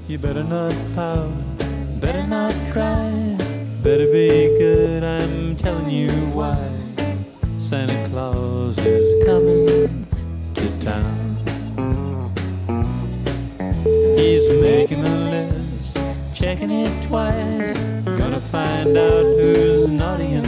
You better not pout, better not cry, better be good, I'm telling you why. Santa Claus is coming to town. He's making a list, checking it twice, gonna find out who's naughty and